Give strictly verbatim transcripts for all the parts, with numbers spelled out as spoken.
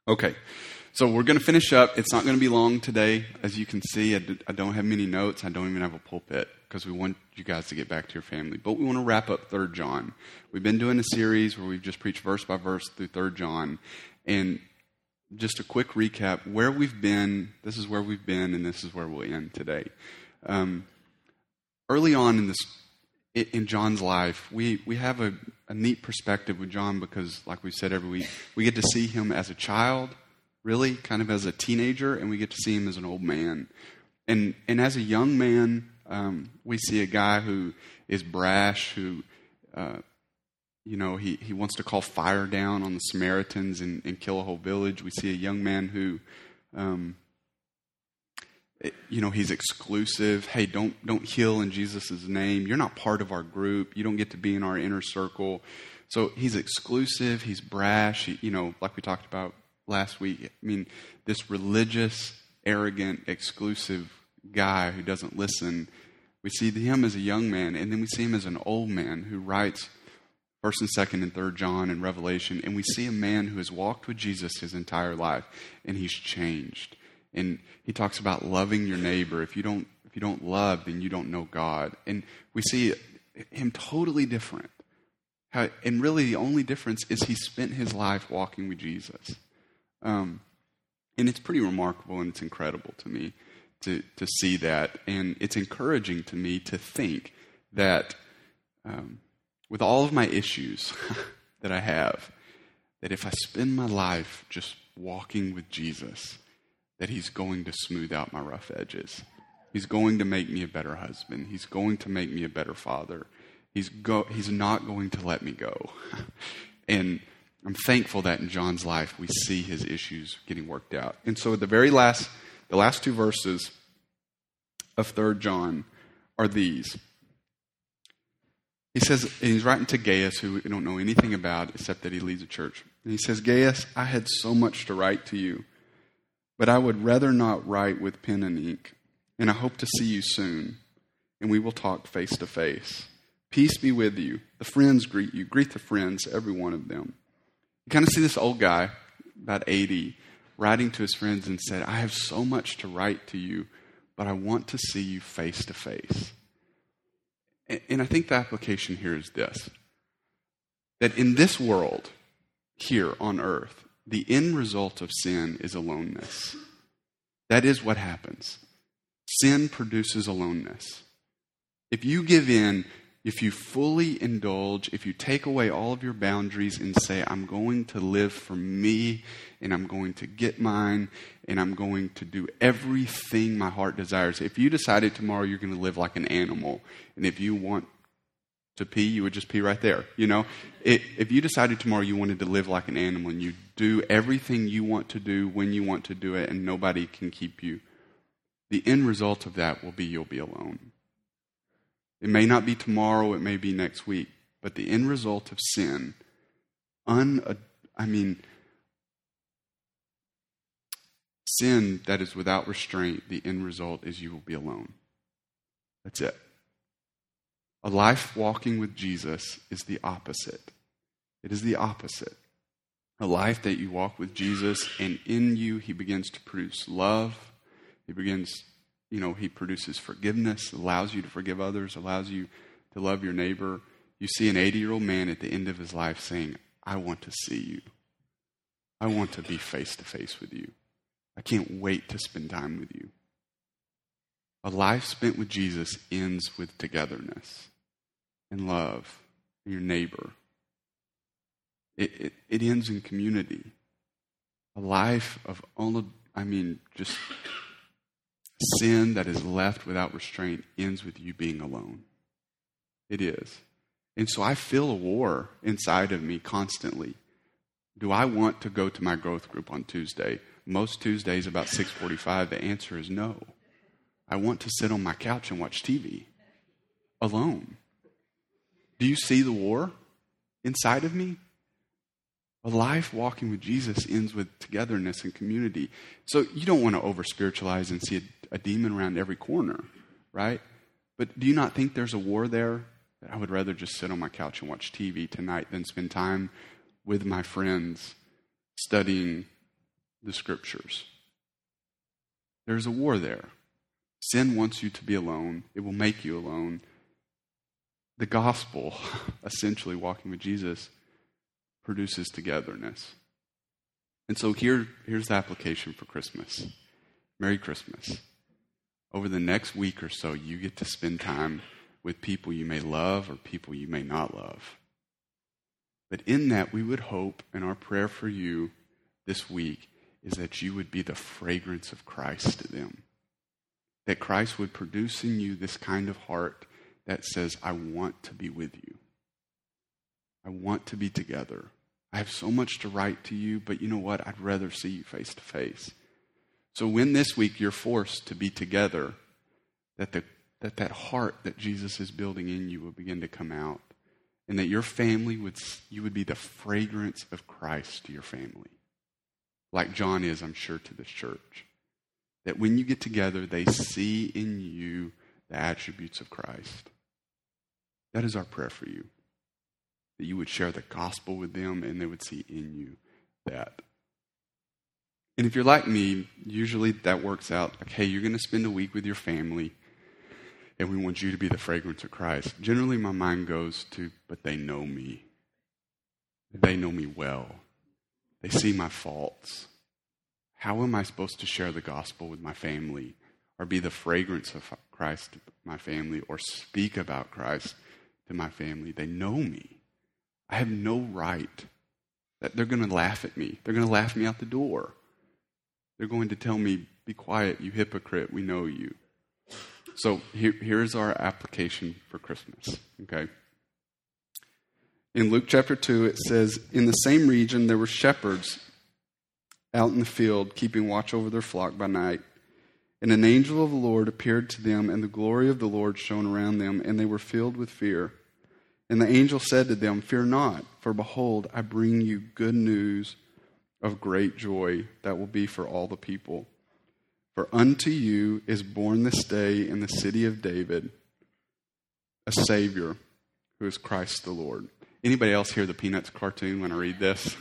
Okay, so we're going to finish up. It's not going to be long today. As you can see, I, d- I don't have many notes. I don't even have a pulpit because we want you guys to get back to your family. But we want to wrap up Third John. We've been doing a series where we've just preached verse by verse through Third John. And just a quick recap, where we've been, this is where we've been, and this is where we'll end today. Um, early on in this, in John's life, we, we have a, a neat perspective with John because, like we said every week, we get to see him as a child, really, kind of as a teenager, and we get to see him as an old man. And and as a young man, um, we see a guy who is brash, who, uh, you know, he, he wants to call fire down on the Samaritans and, and kill a whole village. We see a young man who, um, you know, he's exclusive. Hey, don't don't heal in Jesus' name. You're not part of our group. You don't get to be in our inner circle. So he's exclusive. He's brash. He, you know, like we talked about last week. I mean, this religious, arrogant, exclusive guy who doesn't listen. We see him as a young man, and then we see him as an old man who writes First and Second and Third John and Revelation, and we see a man who has walked with Jesus his entire life, and he's changed. And he talks about loving your neighbor. If you don't, if you don't love, then you don't know God. And we see him totally different. How, and really, the only difference is he spent his life walking with Jesus. Um, and it's pretty remarkable, and it's incredible to me to to see that. And it's encouraging to me to think that um, with all of my issues that I have, that if I spend my life just walking with Jesus, that he's going to smooth out my rough edges. He's going to make me a better husband. He's going to make me a better father. He's go. He's not going to let me go. And I'm thankful that in John's life we see his issues getting worked out. And so at the very last, the last two verses of Third John are these. He says, and he's writing to Gaius, who we don't know anything about except that he leads a church. And he says, Gaius, I had so much to write to you, but I would rather not write with pen and ink, and I hope to see you soon, and we will talk face to face. Peace be with you. The friends greet you. Greet the friends, every one of them. You kind of see this old guy, about eighty, writing to his friends and said, I have so much to write to you, but I want to see you face to face. And I think the application here is this, that in this world, here on earth, the end result of sin is aloneness. That is what happens. Sin produces aloneness. If you give in, if you fully indulge, if you take away all of your boundaries and say, I'm going to live for me, and I'm going to get mine, and I'm going to do everything my heart desires. If you decided tomorrow you're going to live like an animal, and if you want to pee, you would just pee right there, you know? It, if you decided tomorrow you wanted to live like an animal, and you do everything you want to do when you want to do it, and nobody can keep you, the end result of that will be you'll be alone. It may not be tomorrow, it may be next week, but the end result of sin, un, I mean, sin that is without restraint, the end result is you will be alone. That's it. A life walking with Jesus is the opposite. It is the opposite. A life that you walk with Jesus, and in you he begins to produce love. He begins You know, he produces forgiveness, allows you to forgive others, allows you to love your neighbor. You see an eighty-year-old man at the end of his life saying, I want to see you. I want to be face-to-face with you. I can't wait to spend time with you. A life spent with Jesus ends with togetherness and love and your neighbor. It, it, it ends in community. A life of, all of, I mean, just sin that is left without restraint ends with you being alone. It is. And so I feel a war inside of me constantly. Do I want to go to my growth group on Tuesday? Most Tuesdays about six forty-five, the answer is no. I want to sit on my couch and watch T V alone. Do you see the war inside of me? A life walking with Jesus ends with togetherness and community. So you don't want to over-spiritualize and see a, a demon around every corner, right? But do you not think there's a war there? I would rather just sit on my couch and watch T V tonight than spend time with my friends studying the scriptures. There's a war there. Sin wants you to be alone. It will make you alone. The gospel, essentially walking with Jesus, produces togetherness. And so here, here's the application for Christmas. Merry Christmas. Over the next week or so, you get to spend time with people you may love or people you may not love. But in that, we would hope, and our prayer for you this week is that you would be the fragrance of Christ to them. That Christ would produce in you this kind of heart that says, I want to be with you. I want to be together. I have so much to write to you, but you know what? I'd rather see you face to face. So when this week you're forced to be together, that the that that heart that Jesus is building in you will begin to come out, and that your family would you would be the fragrance of Christ to your family, like John is, I'm sure, to this church. That when you get together, they see in you the attributes of Christ. That is our prayer for you. That you would share the gospel with them and they would see in you that. And if you're like me, usually that works out. Like, hey, you're going to spend a week with your family and we want you to be the fragrance of Christ. Generally, my mind goes to, but they know me. They know me well. They see my faults. How am I supposed to share the gospel with my family or be the fragrance of Christ to my family or speak about Christ to my family? They know me. I have no right that they're going to laugh at me. They're going to laugh me out the door. They're going to tell me, be quiet, you hypocrite, we know you. So here, here's our application for Christmas, okay? In Luke chapter two, it says, in the same region there were shepherds out in the field, keeping watch over their flock by night. And an angel of the Lord appeared to them, and the glory of the Lord shone around them, and they were filled with fear. And the angel said to them, fear not, for behold, I bring you good news of great joy that will be for all the people. For unto you is born this day in the city of David a Savior, who is Christ the Lord. Anybody else hear the Peanuts cartoon when I read this?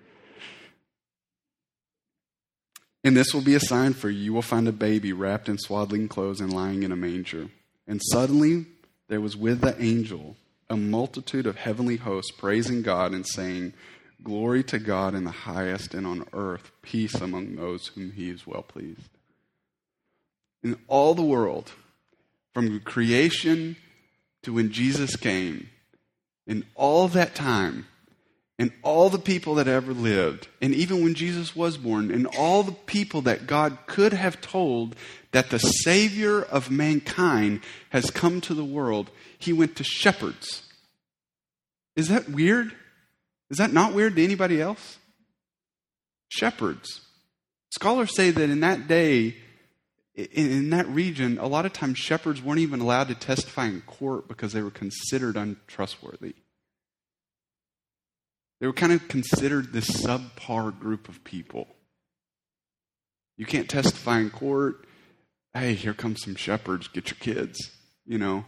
And this will be a sign for you. You will find a baby wrapped in swaddling clothes and lying in a manger. And suddenly there was with the angel a multitude of heavenly hosts praising God and saying, glory to God in the highest, and on earth peace among those whom he is well pleased. In all the world, from creation to when Jesus came, in all that time, and all the people that ever lived, and even when Jesus was born, and all the people that God could have told that the Savior of mankind has come to the world, he went to shepherds. Is that weird? Is that not weird to anybody else? Shepherds. Scholars say that in that day, in that region, a lot of times shepherds weren't even allowed to testify in court because they were considered untrustworthy. They were kind of considered this subpar group of people. You can't testify in court. Hey, here come some shepherds. Get your kids, you know.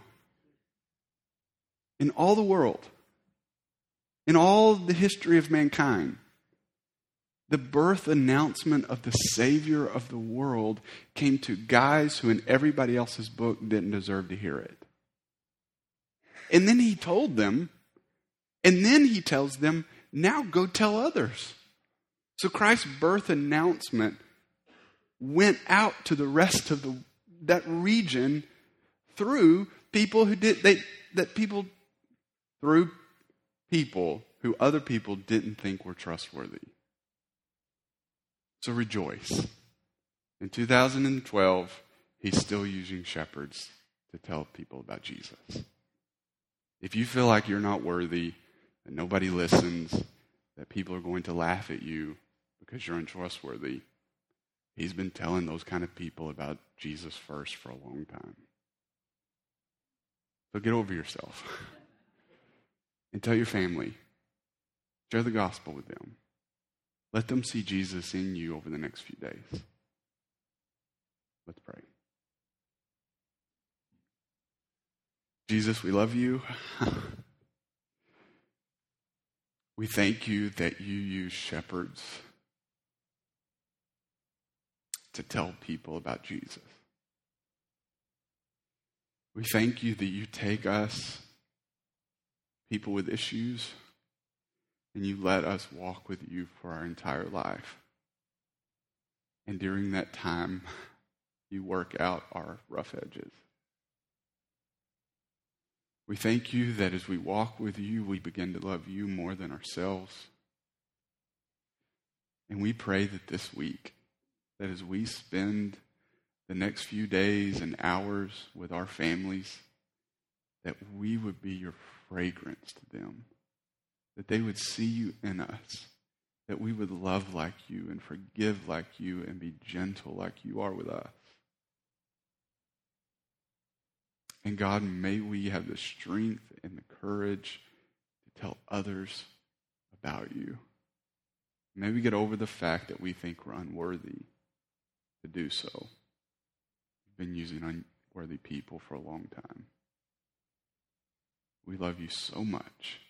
In all the world, in all the history of mankind, the birth announcement of the Savior of the world came to guys who in everybody else's book didn't deserve to hear it. And then he told them, and then he tells them, now go tell others. So Christ's birth announcement went out to the rest of the, that region through people who did, they, that people, through people who other people didn't think were trustworthy. So rejoice. In two thousand twelve, he's still using shepherds to tell people about Jesus. If you feel like you're not worthy, that nobody listens, that people are going to laugh at you because you're untrustworthy, he's been telling those kind of people about Jesus first for a long time. So get over yourself and tell your family. Share the gospel with them. Let them see Jesus in you over the next few days. Let's pray. Jesus, we love you. We thank you that you use shepherds to tell people about Jesus. We thank you that you take us, people with issues, and you let us walk with you for our entire life. And during that time, you work out our rough edges. We thank you that as we walk with you, we begin to love you more than ourselves. And we pray that this week, that as we spend the next few days and hours with our families, that we would be your fragrance to them, that they would see you in us, that we would love like you and forgive like you and be gentle like you are with us. And God, may we have the strength and the courage to tell others about you. May we get over the fact that we think we're unworthy to do so. We've been using unworthy people for a long time. We love you so much.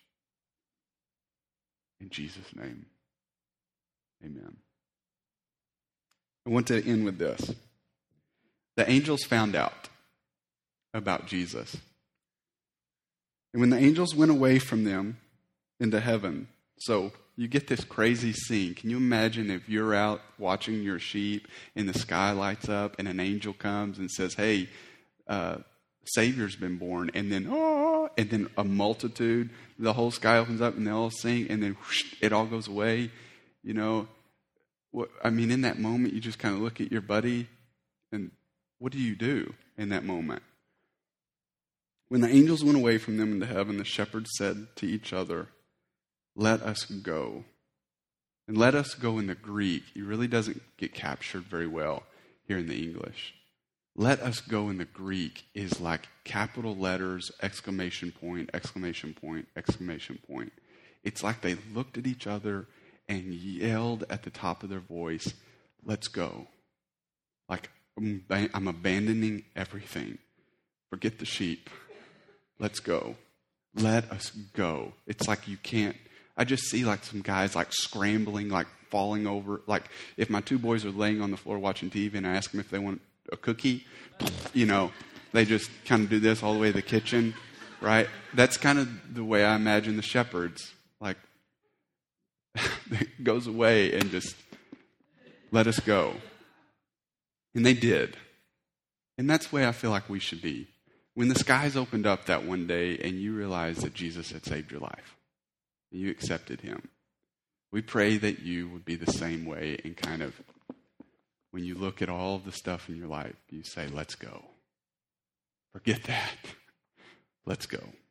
In Jesus' name, amen. I want to end with this. The angels found out about Jesus. And when the angels went away from them into heaven, so you get this crazy scene. Can you imagine if you're out watching your sheep and the sky lights up and an angel comes and says, hey, uh, Savior's been born, and then, oh, and then a multitude, the whole sky opens up and they all sing, and then whoosh, it all goes away. You know, what, I mean, in that moment, you just kind of look at your buddy, and what do you do in that moment? When the angels went away from them into heaven, the shepherds said to each other, let us go. And let us go in the Greek, it really doesn't get captured very well here in the English. Let us go in the Greek is like capital letters, exclamation point, exclamation point, exclamation point. It's like they looked at each other and yelled at the top of their voice, let's go. Like, I'm, I'm abandoning everything. Forget the sheep. Let's go. Let us go. It's like you can't. I just see like some guys like scrambling, like falling over. Like if my two boys are laying on the floor watching T V and I ask them if they want a cookie, you know, they just kind of do this all the way to the kitchen, right? That's kind of the way I imagine the shepherds. Like, it goes away and just let us go. And they did. And that's the way I feel like we should be. When the skies opened up that one day and you realized that Jesus had saved your life, and you accepted him, we pray that you would be the same way and kind of, when you look at all of the stuff in your life, you say, let's go. Forget that. Let's go.